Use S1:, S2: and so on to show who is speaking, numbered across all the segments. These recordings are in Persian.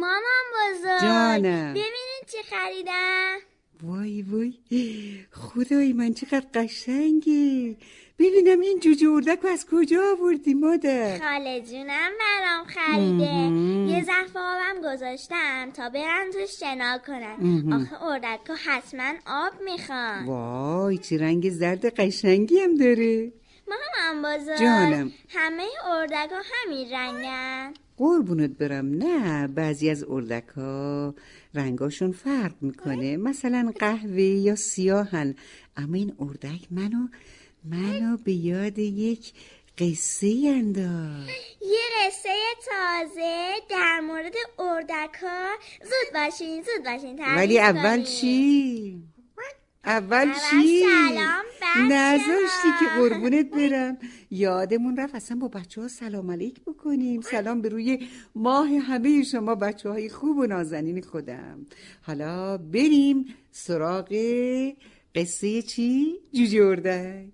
S1: مامان بزرگ
S2: جانم.
S1: ببینین چی خریدم.
S2: وای وای، خدای من چقدر قشنگه. ببینم این جوجه اردک رو از کجا آوردی مادر؟
S1: خاله جونم برام خریده. یه ظرف آبم گذاشتم تا برن توش شنا کنن. آخه اردک ها حتما آب میخوان.
S2: وای چه رنگ زرد قشنگی هم داره.
S1: مامان بزرگ
S2: جانم.
S1: همه اردک ها همین رنگن؟
S2: قربونت برم، نه، بعضی از اردک ها رنگاشون فرق میکنه، مثلا قهوه یا سیاهن. اما این اردک منو به یاد یک قصه انداخت.
S1: یه قصه تازه در مورد اردک ها. زود باشین
S2: ولی اول چی؟ اول چی؟
S1: سلام بچه
S2: نذاشتی که قربونت برم. یادمون رفت اصلا با بچه ها سلام علیک بکنیم. سلام به روی ماه همه شما بچه های خوب و نازنین خودم. حالا بریم سراغ قصه چی؟ جوجه اردک.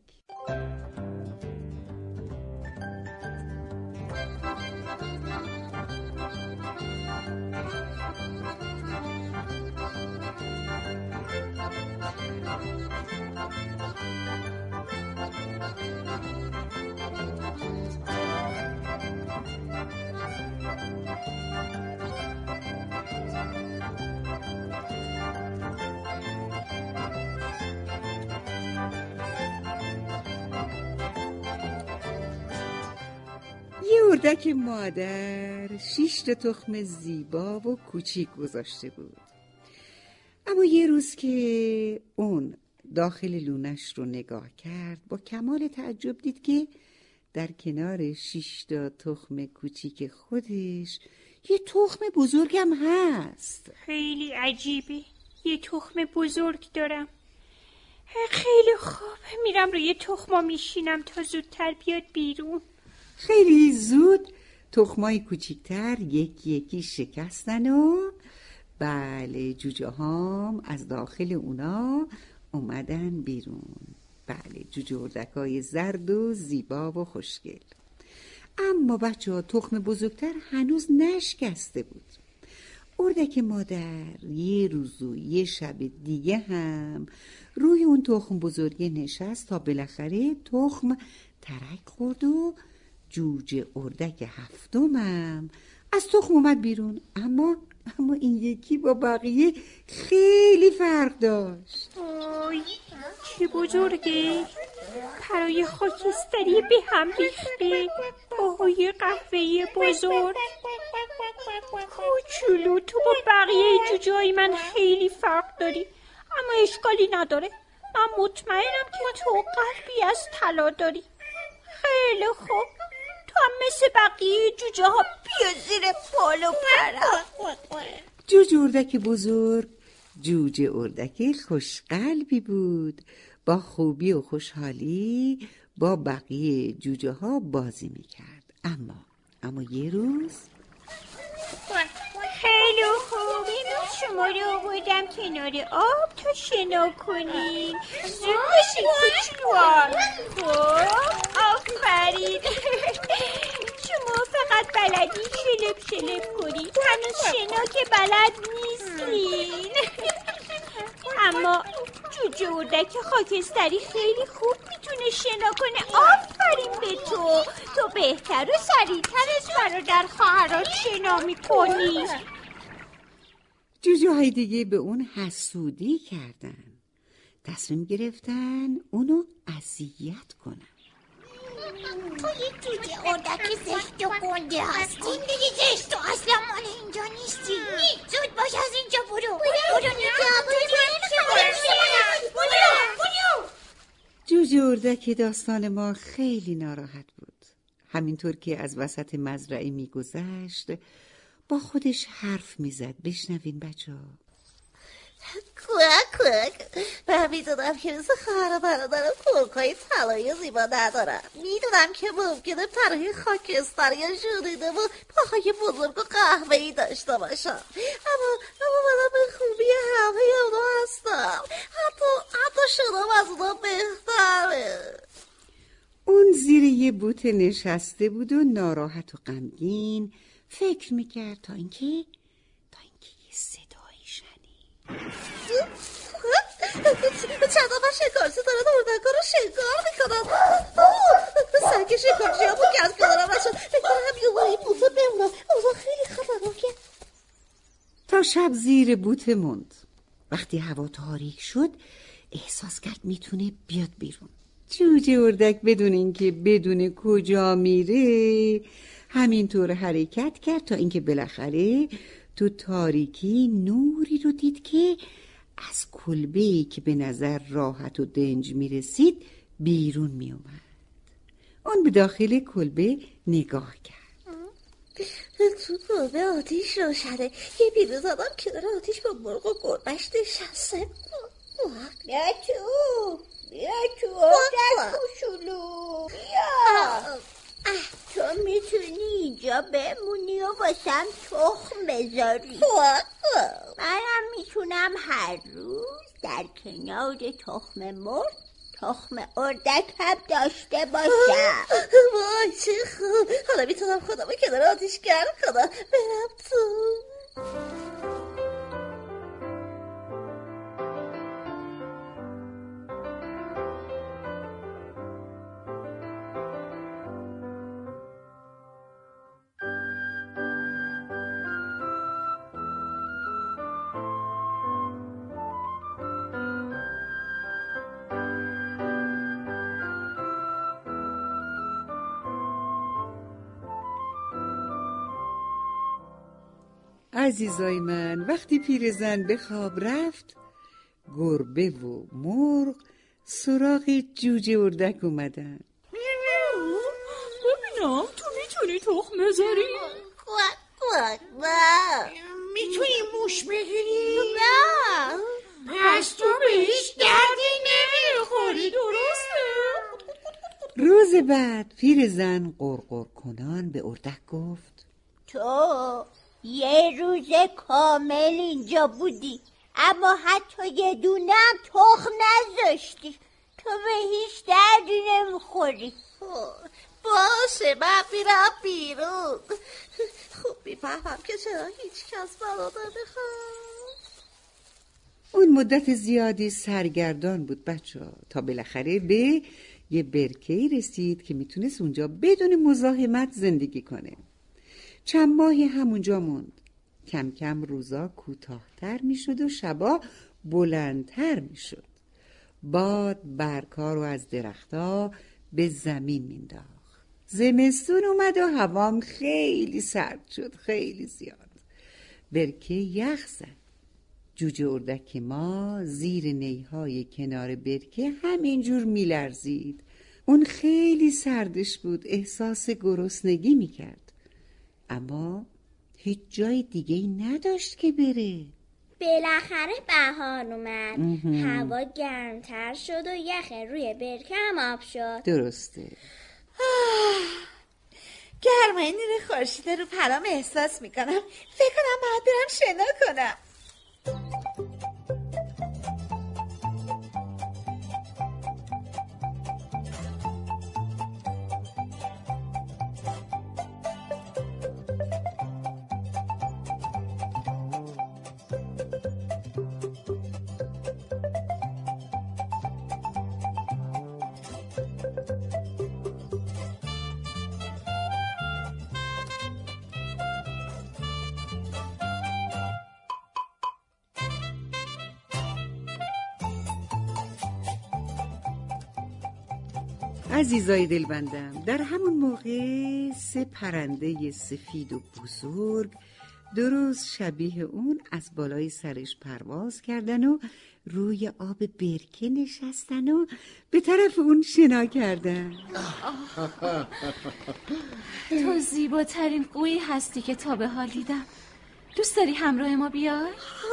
S2: اردک مادر 6 تا تخم زیبا و کوچیک گذاشته بود. اما یه روز که اون داخل لونش رو نگاه کرد، با کمال تعجب دید که در کنار 6 تا تخم کوچیک خودش یه تخم بزرگم هست.
S3: خیلی عجیبه، یه تخم بزرگ دارم. خیلی خوب، میرم روی تخما میشینم تا زودتر بیاد بیرون.
S2: خیلی زود تخمای کوچیکتر یکی یکی شکستن و بله جوجه هام از داخل اونا اومدن بیرون. بله جوجه اردکای زرد و زیبا و خوشگل. اما بچه ها تخم بزرگتر هنوز نشکسته بود. اردک مادر یه روز و یه شب دیگه هم روی اون تخم بزرگه نشست تا بالاخره تخم ترک خورد و جوجه اردک هفتمم از تخم اومد بیرون. اما این یکی با بقیه خیلی فرق داشت.
S3: آی چه بزرگه، پرای خاکستری به هم ریخته، پاهای قهوه‌ای بزرگ. کوچولو، تو با بقیه جوجه‌های من خیلی فرق داری، اما اشکالی نداره. من مطمئنم که تو قلبی از طلا داری. خیلی خوب، تو هم مثل بقیه جوجه ها بیا زیر پالو پرم.
S2: جوجه اردک بزرگ جوجه اردک خوشقلبی بود. با خوبی و خوشحالی با بقیه جوجه ها بازی میکرد. اما یه روز
S3: خیلی خوب، شما رو آوردم کنار آب تا شنا کنین. زود باشین کوچولوان. خب آفرین. شما فقط بلدین شلپ کنین، هنوز شنا که بلد نیستین. اما جوجه اردک خاکستری خیلی خوب میتونه شنا کنه. آفرین به تو بهتر و سریعتر از برادر خواهرات شنا میکنی.
S2: جوجه های دیگه به اون حسودی کردن، تصمیم گرفتن اونو اذیت کنن.
S4: تو یک جوجه اردکی زشت و گنده هستی. دیگه زشت و اصلا مال اینجا نیستی. زود باش از اینجا برو.
S2: جوجه اردک داستان ما خیلی ناراحت بود. همینطور که از وسط مزرعه میگذشت با خودش حرف میزد. بشنوین بچه ها.
S5: من میدونم که مثل خواهر برادرم پرکای طلایی زیبا ندارم. میدونم که ممکنه پرهای خاکستری یا ژولیده و پاهای بزرگ و قهوه‌ای داشته باشم، اما منم به خوبی همه اونا هستم. حتی شدم از اونا بهتره.
S2: اون زیر یه بوته نشسته بود و ناراحت و غمگین فکر میکرد تا اینکه
S5: چند نفر شکارچی دارن اردک‌ها رو شکار میکنن. سگ شکارچی ها بود که از کنارم نشد. بکنم یه بایی بوته بمونم. اوضاع خیلی خطرناکه.
S2: تا شب زیر بوته موند. وقتی هوا تاریک شد احساس کرد میتونه بیاد بیرون. جوجه اردک بدون اینکه بدون کجا میره همینطور حرکت کرد تا اینکه بالاخره تو تاریکی نوری رو دید که از کلبه‌ای که به نظر راحت و دنج میرسید بیرون میومد. اون به داخل کلبه نگاه کرد.
S5: تو کلبه آتیش روشنه. یه بیرون زدم کنار آتیش با مرغ و گربه‌اش نشسته.
S3: بیا تو اردک کوچولو بیا. تو میتونی اینجا بمونی و واسم تخم بذاری. منم میتونم هر روز در کنار تخم مرغ تخم اردک هم داشته باشم.
S5: وای چه خوب. حالا میتونم خودم کنار آتیش گرم کنم. برم تو.
S2: عزیزای من، وقتی پیرزن به خواب رفت گربه و مرغ سراغ جوجه اردک اومدن.
S6: ببینم تو میتونی تخم بذاری؟
S4: میتونی موش بگیری؟
S3: نه
S4: پس تو به هیچ دردی نمیخوری، درسته؟
S2: روز بعد پیرزن غرغر کنان به اردک گفت
S3: تو یه روز کامل اینجا بودی اما حتی یه دونه هم تخم نذاشتی. تو به هیچ دردی نمیخوری.
S5: باشه من میرم بیرون. خوب میفهمم که چرا هیچ کس برادر نمیخواد.
S2: اون مدت زیادی سرگردان بود بچه‌ها تا بالاخره به یه برکه‌ای رسید که میتونست اونجا بدون مزاحمت زندگی کنه. چند ماهی همونجا موند. کم کم روزا کوتاه‌تر میشد و شبا بلندتر میشد. باد برگ‌ها رو از درخت‌ها به زمین مینداخت. زمستون اومد و هوام خیلی سرد شد، خیلی زیاد. برکه یخ زد. جوجه اردک ما زیر نیهای کنار برکه همینجور میلرزید. اون خیلی سردش بود، احساس گرسنگی میکرد. اما هیچ جای دیگه نداشت که بره.
S1: بالاخره بهار اومد. هوا گرمتر شد و یخ روی برکه هم آب شد.
S2: درسته.
S5: گرمای نور خورشید رو پرام احساس میکنم. فکر کنم باید برم شنا کنم.
S2: عزیزای دلبندم، در همون موقع 3 پرنده سفید و بزرگ درست شبیه اون از بالای سرش پرواز کردن و روی آب برکه نشستن و به طرف اون شنا کردن.
S6: تو زیباترین قویی هستی که تا به حال دیدم. دوست داری همراه ما بیای؟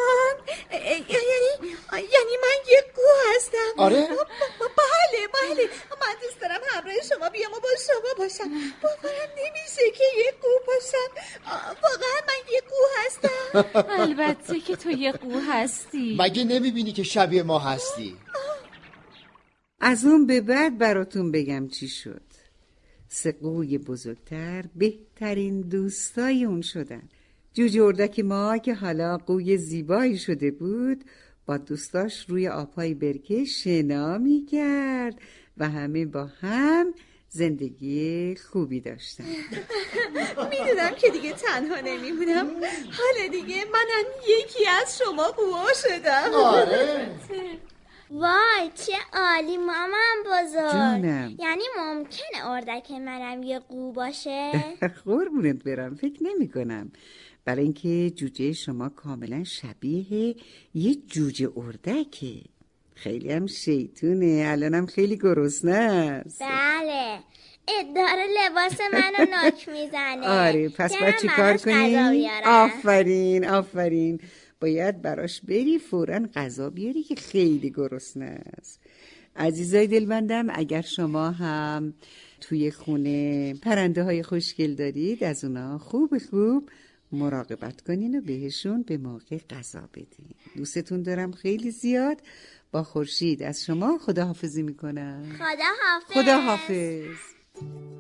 S5: یعنی من یه قو هستم؟
S7: آره؟
S5: بله من دوست دارم همراه شما بیام و با شما باشم. باورم نمیشه که یه قو باشم. واقعا من یه قو هستم؟
S6: البته که تو یه قو هستی.
S7: مگه نمیبینی که شبیه ما هستی؟
S2: از اون به بعد براتون بگم چی شد. 3 قوی بزرگتر بهترین دوستای اون شدن. جوجه اردک ما که حالا قوی زیبایی شده بود با دوستاش روی آبهای برکه شنا می‌کرد و همه با هم زندگی خوبی داشتن.
S6: میدونم که دیگه تنها نمیمونم. حالا دیگه منم یکی از شما قوا شدم.
S7: آره.
S1: وای چه عالی مامان بزرگ.
S2: جونم.
S1: یعنی ممکنه اردک منم یه قو باشه؟
S2: قربونت برم، فکر نمی کنم، برای اینکه جوجه شما کاملا شبیه یه جوجه اردکه. خیلی هم شیطونه، الانم خیلی گرسنه است.
S1: بله داره لباس منو ناک میزنه.
S2: آره پس باید چی کار کنی؟ آفرین باید براش بری فوراً غذا بیاری که خیلی گرسنه است. عزیزای دلبندم، اگر شما هم توی خونه پرنده های خوشگل دارید از اونا خوب مراقبت کنین و بهشون به موقع غذا بدین. دوستتون دارم خیلی زیاد. با خورشید از شما خداحافظی میکنم.
S1: خداحافظ.
S2: خداحافظ.